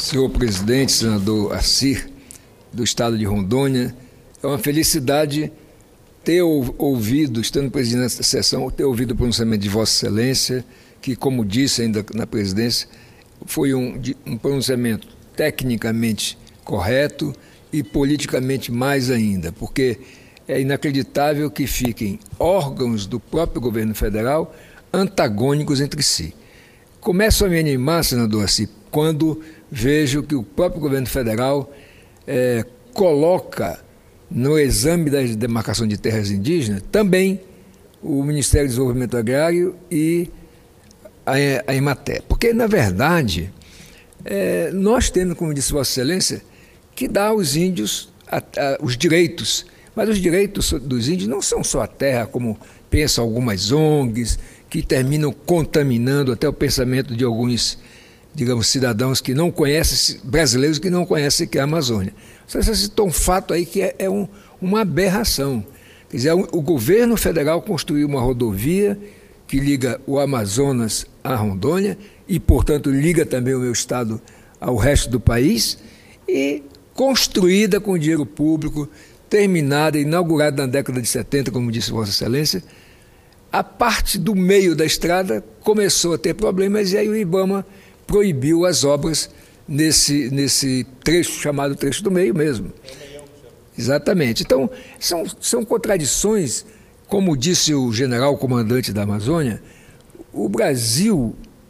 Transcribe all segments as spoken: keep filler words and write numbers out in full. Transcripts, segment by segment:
Senhor presidente, senador Assir, do estado de Rondônia, é uma felicidade ter ouvido, estando presidente dessa sessão, ter ouvido o pronunciamento de Vossa Excelência, que, como disse ainda na presidência, foi um, um pronunciamento tecnicamente correto e politicamente mais ainda, porque é inacreditável que fiquem órgãos do próprio governo federal antagônicos entre si. Começo a me animar, senador Assir, quando vejo que o próprio governo federal é, coloca no exame da demarcação de terras indígenas também o Ministério do Desenvolvimento Agrário e a, a Emater. Porque, na verdade, é, nós temos, como disse Vossa Excelência, que dar aos índios a, a, os direitos. Mas os direitos dos índios não são só a terra, como pensam algumas O N Gs, que terminam contaminando até o pensamento de alguns, digamos, cidadãos que não conhecem, brasileiros que não conhecem que é a Amazônia. Você citou um fato aí que é, é um, uma aberração. Quer dizer, o governo federal construiu uma rodovia que liga o Amazonas à Rondônia e, portanto, liga também o meu estado ao resto do país, e construída com dinheiro público, terminada, inaugurada na década de setenta, como disse Vossa Excelência. A parte do meio da estrada começou a ter problemas e aí o IBAMA proibiu as obras nesse, nesse trecho, chamado trecho do meio mesmo. Exatamente. Então, são, são contradições, como disse o general comandante da Amazônia, o Brasil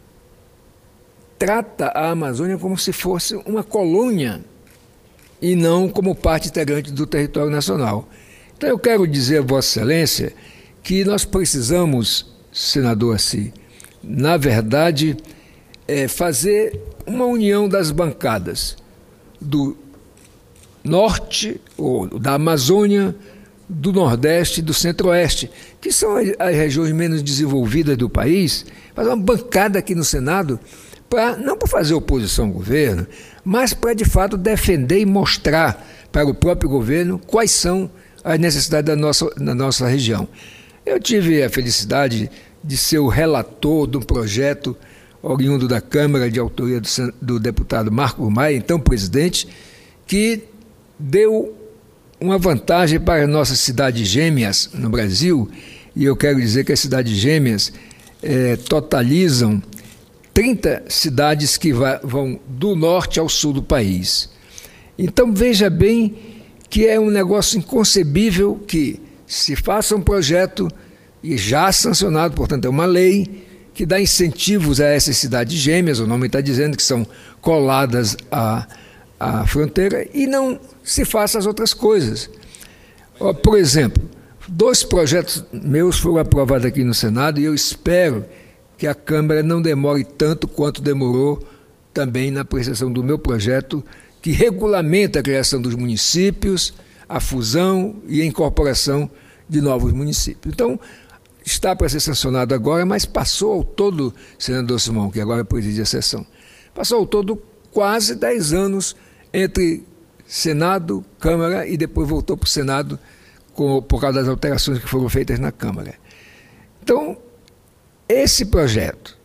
trata a Amazônia como se fosse uma colônia e não como parte integrante do território nacional. Então, eu quero dizer a Vossa Excelência que nós precisamos, senador Assir, na verdade, é, fazer uma união das bancadas do norte, ou da Amazônia, do Nordeste e do Centro-Oeste, que são as regiões menos desenvolvidas do país, fazer uma bancada aqui no Senado, pra, não para fazer oposição ao governo, mas para, de fato, defender e mostrar para o próprio governo quais são as necessidades da nossa, da nossa região. Eu tive a felicidade de ser o relator de um projeto oriundo da Câmara, de autoria do, do deputado Marco Maia, então presidente, que deu uma vantagem para as nossas cidades gêmeas no Brasil, e eu quero dizer que as cidades gêmeas é, totalizam trinta cidades que vão do norte ao sul do país. Então veja bem que é um negócio inconcebível que se faça um projeto, e já sancionado, portanto é uma lei, que dá incentivos a essas cidades gêmeas, o nome está dizendo que são coladas à, à fronteira, e não se faça as outras coisas. Por exemplo, dois projetos meus foram aprovados aqui no Senado, e eu espero que a Câmara não demore tanto quanto demorou também na apreciação do meu projeto, que regulamenta a criação dos municípios, a fusão e a incorporação de novos municípios. Então, está para ser sancionado agora, mas passou ao todo, senador Simão, que agora preside a sessão, passou ao todo quase dez anos entre Senado, Câmara, e depois voltou para o Senado com, por causa das alterações que foram feitas na Câmara. Então, esse projeto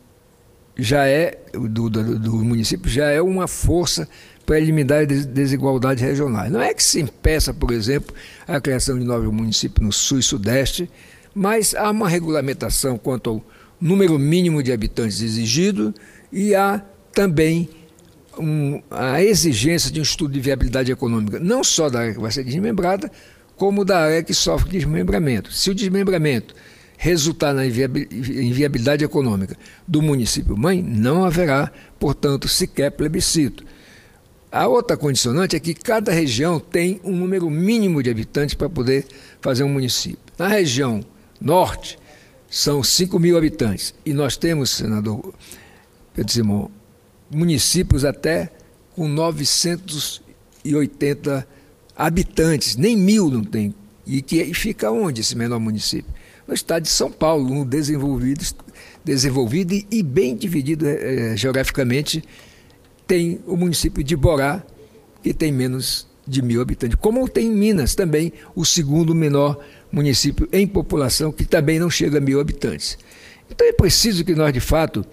já é, do, do, do município, já é uma força para eliminar as desigualdades regionais. Não é que se impeça, por exemplo, a criação de novos municípios no sul e sudeste, mas há uma regulamentação quanto ao número mínimo de habitantes exigido e há também um, a exigência de um estudo de viabilidade econômica, não só da área que vai ser desmembrada, como da área que sofre desmembramento. Se o desmembramento resultar na inviabilidade econômica do município-mãe, não haverá, portanto, sequer plebiscito. A outra condicionante é que cada região tem um número mínimo de habitantes para poder fazer um município. Na região norte, são cinco mil habitantes. E nós temos, senador Pedro Simão, municípios até com novecentos e oitenta habitantes, nem mil não tem. E, que, e fica onde esse menor município? No estado de São Paulo, um desenvolvido, desenvolvido e, e bem dividido é, geograficamente. Tem o município de Borá, que tem menos de mil habitantes, como tem em Minas também, o segundo menor município em população, que também não chega a mil habitantes. Então é preciso que nós, de fato,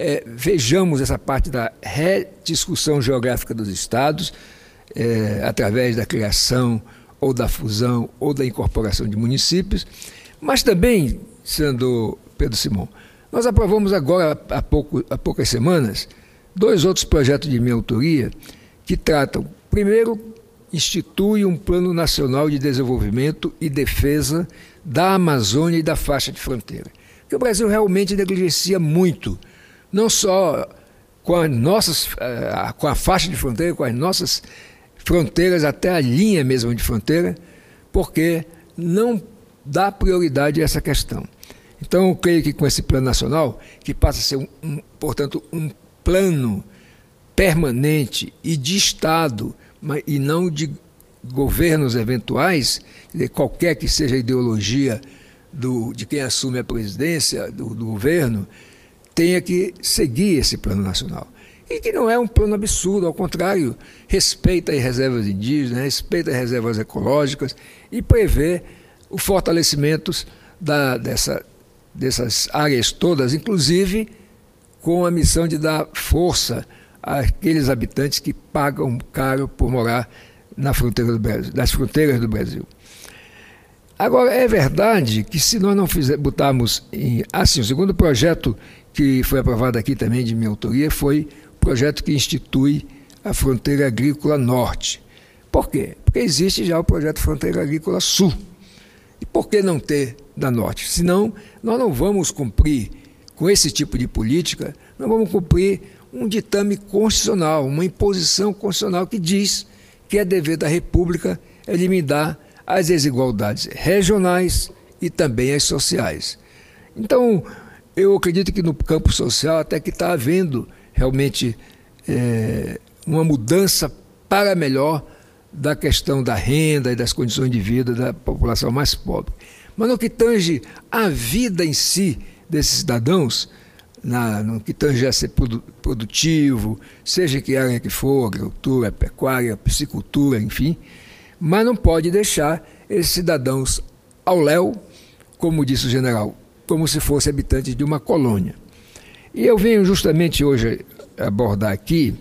é, vejamos essa parte da rediscussão geográfica dos estados, é, através da criação ou da fusão ou da incorporação de municípios, mas também, senador Pedro Simão, nós aprovamos agora, há, pouco, há poucas semanas, dois outros projetos de minha autoria que tratam, primeiro, institui um Plano Nacional de Desenvolvimento e Defesa da Amazônia e da faixa de fronteira, que o Brasil realmente negligencia muito, não só com, as nossas, com a faixa de fronteira, com as nossas fronteiras, até a linha mesmo de fronteira, porque não dá prioridade a essa questão. Então, eu creio que com esse plano nacional, que passa a ser, um, um, portanto, um plano permanente e de Estado, mas, e não de governos eventuais, qualquer que seja a ideologia do, de quem assume a presidência do, do governo, tenha que seguir esse plano nacional. E que não é um plano absurdo, ao contrário, respeita as reservas indígenas, respeita as reservas ecológicas e prevê o fortalecimento da, dessa, dessas áreas todas, inclusive com a missão de dar força àqueles habitantes que pagam caro por morar na fronteira do Brasil, nas fronteiras do Brasil. Agora, é verdade que se nós não fizer, botarmos em... Assim, o segundo projeto que foi aprovado aqui também de minha autoria foi o projeto que institui a Fronteira Agrícola Norte. Por quê? Porque existe já o projeto Fronteira Agrícola Sul. E por que não ter da Norte? Senão, nós não vamos cumprir, com esse tipo de política, não vamos cumprir um ditame constitucional, uma imposição constitucional que diz que é dever da República eliminar as desigualdades regionais e também as sociais. Então, eu acredito que no campo social até que está havendo realmente é, uma mudança para melhor da questão da renda e das condições de vida da população mais pobre. Mas no que tange a vida em si desses cidadãos, na, no que tange a ser produ, produtivo, seja que área que for, agricultura, pecuária, piscicultura, enfim, mas não pode deixar esses cidadãos ao léu, como disse o general, como se fossem habitantes de uma colônia. E eu venho justamente hoje abordar aqui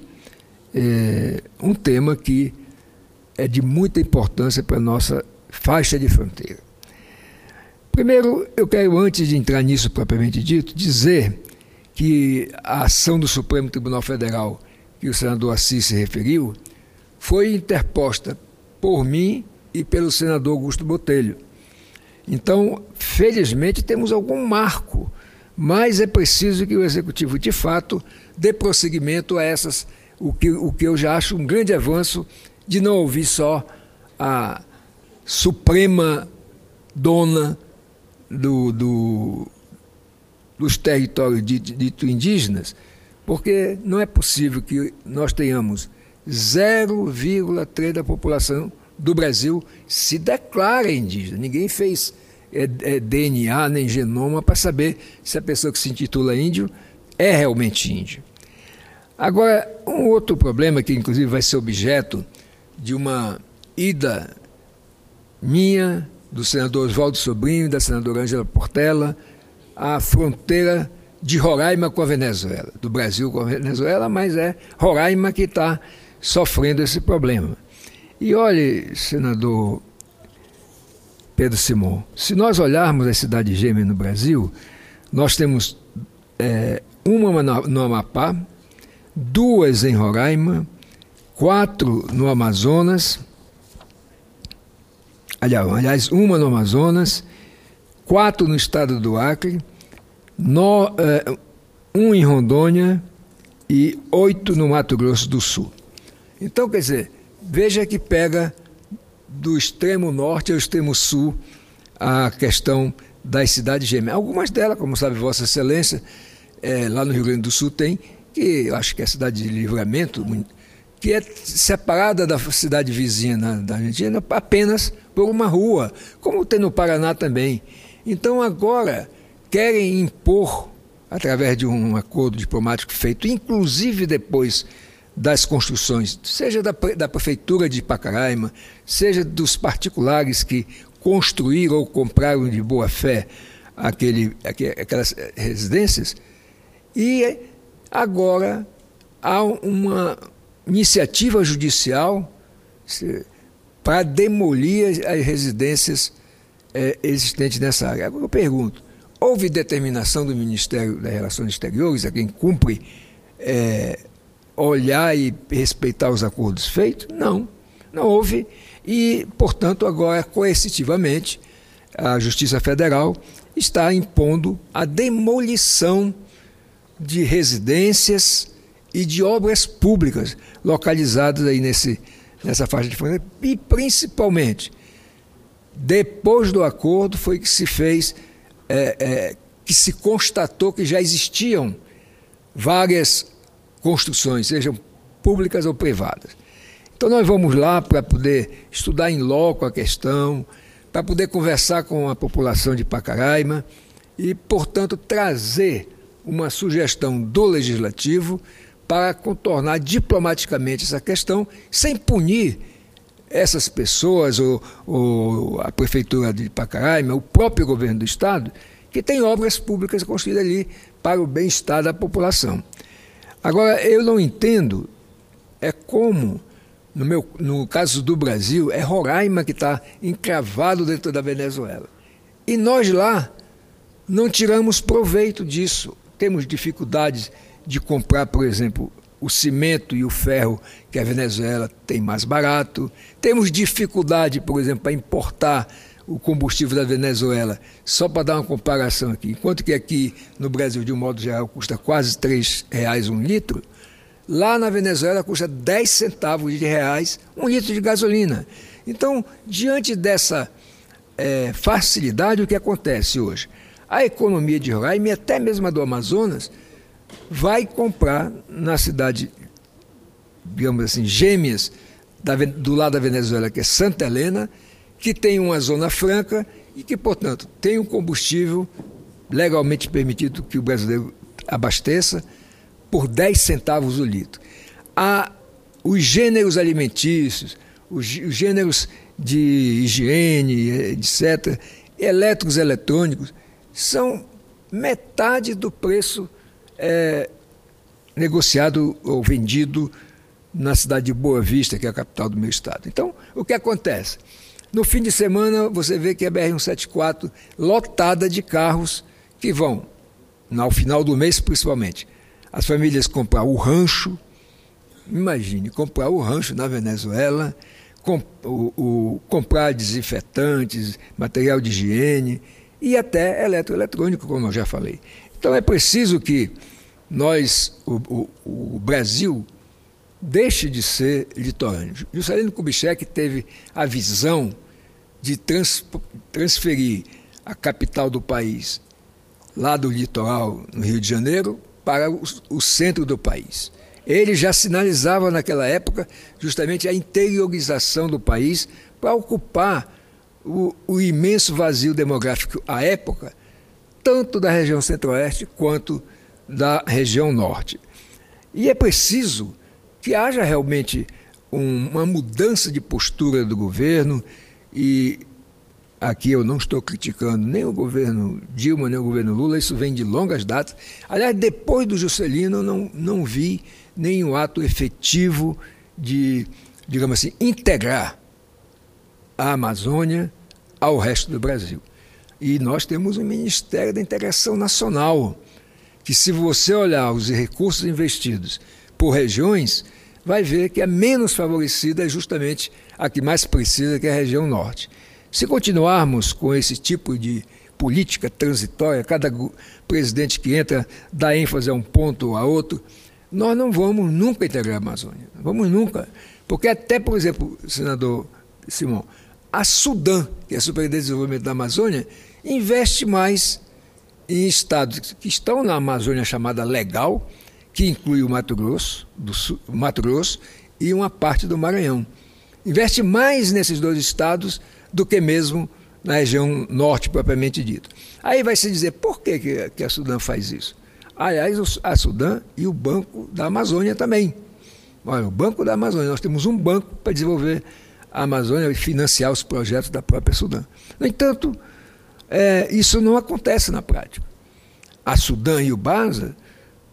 é, um tema que é de muita importância para a nossa faixa de fronteira. Primeiro, eu quero, antes de entrar nisso propriamente dito, dizer que a ação do Supremo Tribunal Federal, que o senador Assis se referiu, foi interposta por mim e pelo senador Augusto Botelho. Então, felizmente, temos algum marco, mas é preciso que o Executivo, de fato, dê prosseguimento a essas, o que, o que eu já acho um grande avanço, de não ouvir só a suprema dona do, do, dos territórios dito, dito indígenas, porque não é possível que nós tenhamos zero vírgula três da população do Brasil se declara indígena. Ninguém fez é, é, D N A nem genoma para saber se a pessoa que se intitula índio é realmente índio. Agora, um outro problema que inclusive vai ser objeto de uma ida minha, do senador Oswaldo Sobrinho e da senadora Ângela Portela, à fronteira de Roraima com a Venezuela, do Brasil com a Venezuela, mas é Roraima que está sofrendo esse problema. E olhe, senador Pedro Simão, se nós olharmos as cidades gêmeas no Brasil, nós temos é, uma no Amapá, duas em Roraima, quatro no Amazonas, aliás, uma no Amazonas, quatro no estado do Acre, no, é, um em Rondônia e oito no Mato Grosso do Sul. Então, quer dizer, veja que pega do extremo norte ao extremo sul a questão das cidades gêmeas. Algumas delas, como sabe Vossa Excelência, é, lá no Rio Grande do Sul tem, que eu acho que é a cidade de Livramento, que é separada da cidade vizinha na, da Argentina apenas por uma rua, como tem no Paraná também. Então agora querem impor, através de um acordo diplomático feito, inclusive depois das construções, seja da, da prefeitura de Pacaraima, seja dos particulares que construíram ou compraram de boa fé aquele, aquelas residências, e Agora há uma iniciativa judicial para demolir as residências é, existentes nessa área. Agora eu pergunto, houve determinação do Ministério das Relações Exteriores, a quem cumpre é, olhar e respeitar os acordos feitos? Não, não houve. E, portanto, agora, coercitivamente, a Justiça Federal está impondo a demolição de residências e de obras públicas localizadas aí nesse, nessa faixa de fronteira. E, principalmente, depois do acordo foi que se fez, é, é, que se constatou que já existiam várias construções, sejam públicas ou privadas. Então nós vamos lá para poder estudar em loco a questão, para poder conversar com a população de Pacaraima e, portanto, trazer uma sugestão do Legislativo para contornar diplomaticamente essa questão, sem punir essas pessoas, ou, ou a Prefeitura de Pacaraima, o próprio governo do Estado, que tem obras públicas construídas ali para o bem-estar da população. Agora, eu não entendo é como, no, meu, no caso do Brasil, é Roraima que está encravado dentro da Venezuela. E nós lá não tiramos proveito disso. Temos dificuldades de comprar, por exemplo, o cimento e o ferro que a Venezuela tem mais barato. Temos dificuldade, por exemplo, para importar o combustível da Venezuela, só para dar uma comparação aqui, enquanto que aqui no Brasil, de um modo geral, custa quase três reais um litro, lá na Venezuela custa dez centavos de reais um litro de gasolina. Então, diante dessa é, facilidade, o que acontece hoje? A economia de Roraima, e até mesmo a do Amazonas, vai comprar na cidade, digamos assim, gêmeas da, do lado da Venezuela, que é Santa Helena, que tem uma zona franca e que, portanto, tem um combustível legalmente permitido que o brasileiro abasteça por dez centavos o litro. Há os gêneros alimentícios, os gêneros de higiene, etcétera, elétricos eletrônicos, são metade do preço é, negociado ou vendido na cidade de Boa Vista, que é a capital do meu estado. Então, o que acontece? No fim de semana, você vê que a B R cento e setenta e quatro lotada de carros que vão, ao final do mês principalmente, as famílias comprar o rancho, imagine, comprar o rancho na Venezuela, comp, o, o, comprar desinfetantes, material de higiene e até eletroeletrônico, como eu já falei. Então é preciso que nós, o, o, o Brasil, deixe de ser litorâneo. Juscelino Kubitschek teve a visão de trans, transferir a capital do país, lá do litoral, no Rio de Janeiro, para o, o centro do país. Ele já sinalizava naquela época justamente a interiorização do país para ocupar o, o imenso vazio demográfico à época, tanto da região centro-oeste quanto da região norte. E é preciso que haja realmente um, uma mudança de postura do governo, e aqui eu não estou criticando nem o governo Dilma, nem o governo Lula, isso vem de longas datas. Aliás, depois do Juscelino, eu não, não vi nenhum ato efetivo de, digamos assim, integrar a Amazônia ao resto do Brasil. E nós temos o Ministério da Integração Nacional, que, se você olhar os recursos investidos por regiões, vai ver que a menos favorecida é justamente a que mais precisa, que é a região norte. Se continuarmos com esse tipo de política transitória, cada presidente que entra dá ênfase a um ponto ou a outro, nós não vamos nunca integrar a Amazônia. Não vamos nunca. Porque até, por exemplo, senador Simão, a Sudã, que é a Superintendência de Desenvolvimento da Amazônia, investe mais em estados que estão na Amazônia chamada legal, que inclui o Mato Grosso, do Sul, Mato Grosso e uma parte do Maranhão. Investe mais nesses dois estados do que mesmo na região norte propriamente dita. Aí vai se dizer, por que, que, que a Sudã faz isso? Aliás, a Sudã e o Banco da Amazônia também. Olha, o Banco da Amazônia, nós temos um banco para desenvolver a Amazônia e financiar os projetos da própria Sudã. No entanto, é, isso não acontece na prática. A Sudã e o BASA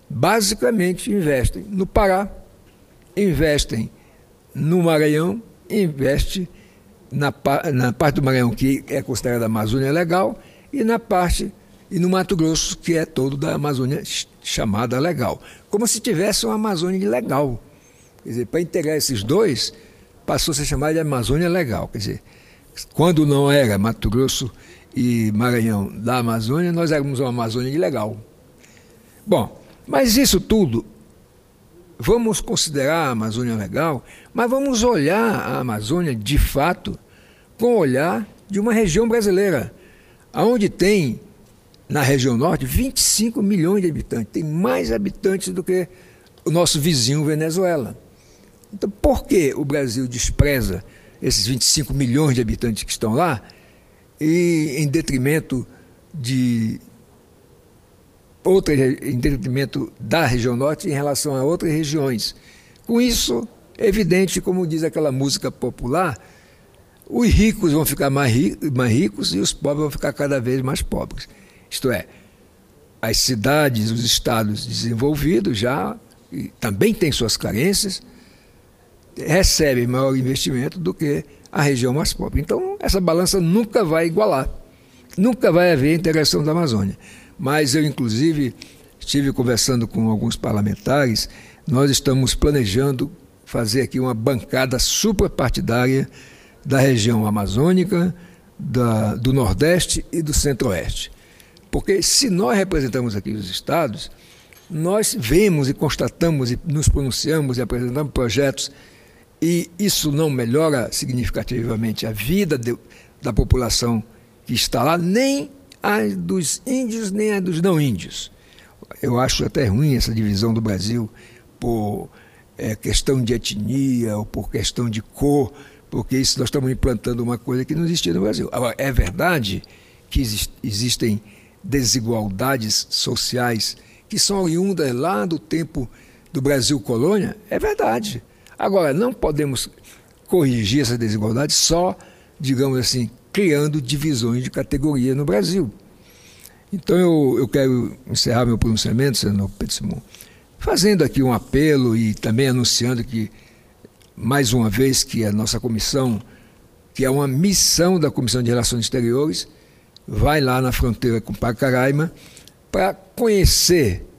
basicamente investem no Pará, investem no Maranhão, investem na, na parte do Maranhão que é considerada Amazônia Legal e na parte e no Mato Grosso, que é todo da Amazônia chamada legal. Como se tivesse uma Amazônia legal. Quer dizer, para integrar esses dois, passou a ser chamada de Amazônia Legal. Quer dizer, quando não era Mato Grosso e Maranhão da Amazônia, nós éramos uma Amazônia ilegal. Bom, mas isso tudo, vamos considerar a Amazônia legal, mas vamos olhar a Amazônia, de fato, com o olhar de uma região brasileira, onde tem, na região norte, vinte e cinco milhões de habitantes. Tem mais habitantes do que o nosso vizinho Venezuela. Então, por que o Brasil despreza esses vinte e cinco milhões de habitantes que estão lá e em detrimento de outra, em detrimento da região norte em relação a outras regiões? Com isso, é evidente, como diz aquela música popular, os ricos vão ficar mais, ri, mais ricos e os pobres vão ficar cada vez mais pobres. Isto é, as cidades, os estados desenvolvidos já e também têm suas carências, recebem maior investimento do que a região mais pobre. Então, essa balança nunca vai igualar, nunca vai haver integração da Amazônia. Mas eu, inclusive, estive conversando com alguns parlamentares, nós estamos planejando fazer aqui uma bancada suprapartidária da região amazônica, da, do Nordeste e do Centro-Oeste. Porque se nós representamos aqui os estados, nós vemos e constatamos e nos pronunciamos e apresentamos projetos e isso não melhora significativamente a vida de, da população que está lá, nem a dos índios, nem a dos não índios. Eu acho até ruim essa divisão do Brasil por é, questão de etnia ou por questão de cor, porque isso nós estamos implantando uma coisa que não existia no Brasil. Agora, é verdade que exist, existem desigualdades sociais que são oriundas lá do tempo do Brasil colônia, é verdade. Agora, não podemos corrigir essa desigualdade só, digamos assim, criando divisões de categoria no Brasil. Então, eu, eu quero encerrar meu pronunciamento, senador Pedro Simão, fazendo aqui um apelo e também anunciando que, mais uma vez, que a nossa comissão, que é uma missão da Comissão de Relações Exteriores, vai lá na fronteira com Pacaraima para conhecer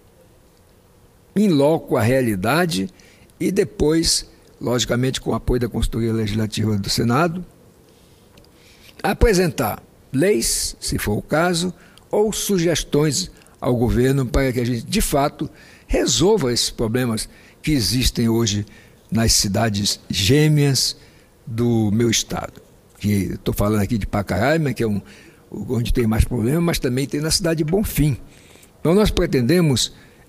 in loco a realidade e depois, logicamente com o apoio da consultoria legislativa do Senado, apresentar leis, se for o caso, ou sugestões ao governo para que a gente, de fato, resolva esses problemas que existem hoje nas cidades gêmeas do meu estado. Estou falando aqui de Pacaraima, que é um onde tem mais problema, mas também tem na cidade de Bonfim. Então nós pretendemos,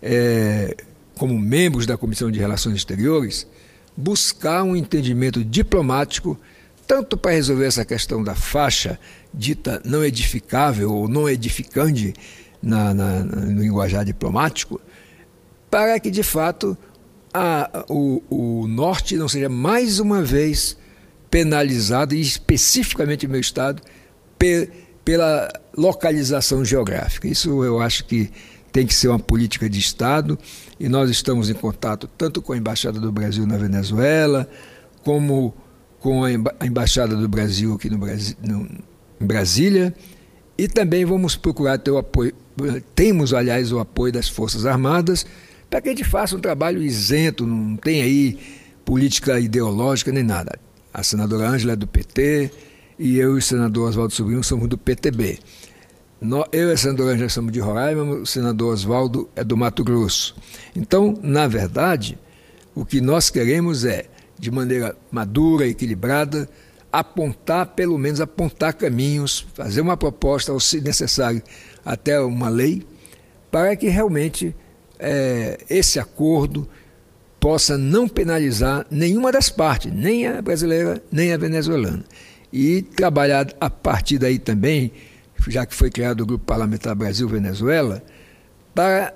é, como membros da Comissão de Relações Exteriores, buscar um entendimento diplomático, tanto para resolver essa questão da faixa dita não edificável ou não edificante na, na, no linguajar diplomático, para que de fato a, o, o Norte não seja mais uma vez penalizado, e especificamente o meu estado, pe, pela localização geográfica. Isso eu acho que tem que ser uma política de Estado, e nós estamos em contato tanto com a Embaixada do Brasil na Venezuela, como com a Embaixada do Brasil aqui no Brasil, no, em Brasília, e também vamos procurar ter o apoio, temos, aliás, o apoio das Forças Armadas, para que a gente faça um trabalho isento, não tem aí política ideológica nem nada. A senadora Ângela é do P T, e eu e o senador Oswaldo Sobrinho somos do P T B. Eu e a senadora Ângela somos de Roraima, o senador Oswaldo é do Mato Grosso. Então, na verdade, o que nós queremos é, de maneira madura, equilibrada, apontar, pelo menos apontar caminhos, fazer uma proposta, ou se necessário, até uma lei, para que realmente é, esse acordo possa não penalizar nenhuma das partes, nem a brasileira, nem a venezuelana. E trabalhar a partir daí também, já que foi criado o Grupo Parlamentar Brasil-Venezuela, para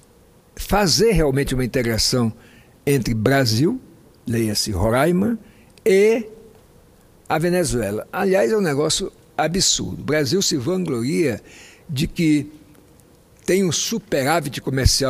fazer realmente uma integração entre Brasil, leia-se Roraima, e a Venezuela. Aliás, é um negócio absurdo. O Brasil se vangloria de que tem um superávit comercial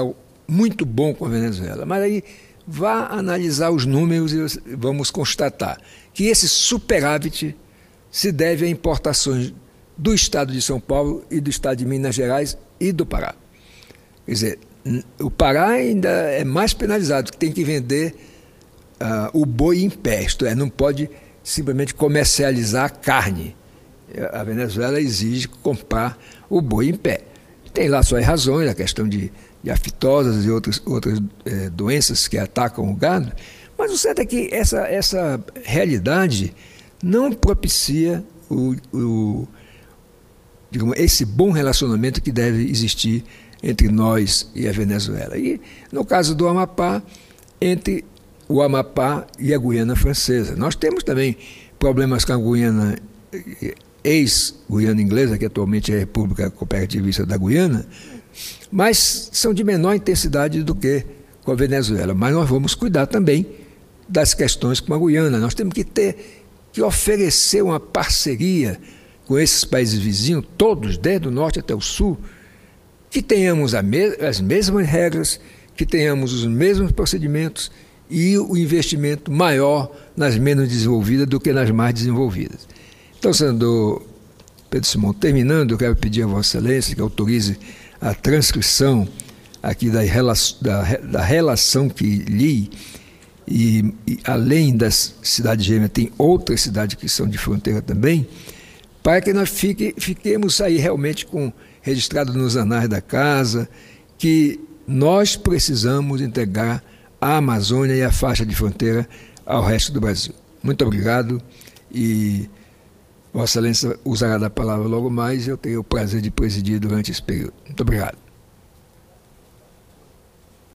muito bom com a Venezuela. Mas aí vá analisar os números e vamos constatar que esse superávit se deve a importações do estado de São Paulo e do estado de Minas Gerais e do Pará. Quer dizer, o Pará ainda é mais penalizado, que tem que vender uh, o boi em pé, isto é, não pode simplesmente comercializar a carne. A Venezuela exige comprar o boi em pé. Tem lá suas razões, a questão de, de aftoses e outras, outras eh, doenças que atacam o gado, mas o certo é que essa, essa realidade não propicia o, o, digamos, esse bom relacionamento que deve existir entre nós e a Venezuela. E, no caso do Amapá, entre o Amapá e a Guiana Francesa. Nós temos também problemas com a Guiana, ex-Guiana Inglesa, que atualmente é a República Cooperativista da Guiana, mas são de menor intensidade do que com a Venezuela. Mas nós vamos cuidar também das questões com a Guiana. Nós temos que ter, que oferecer uma parceria com esses países vizinhos, todos, desde o norte até o sul, que tenhamos a me- as mesmas regras, que tenhamos os mesmos procedimentos e o investimento maior nas menos desenvolvidas do que nas mais desenvolvidas. Então, senador Pedro Simão, terminando, eu quero pedir a Vossa Excelência que autorize a transcrição aqui da, relação, da, da relação que li, e, e além das cidades gêmeas, tem outras cidades que são de fronteira também, para que nós fique, fiquemos aí realmente com registrado nos anais da casa, que nós precisamos integrar a Amazônia e a faixa de fronteira ao resto do Brasil. Muito obrigado e Vossa Excelência usará da palavra logo mais e eu tenho o prazer de presidir durante esse período. Muito obrigado.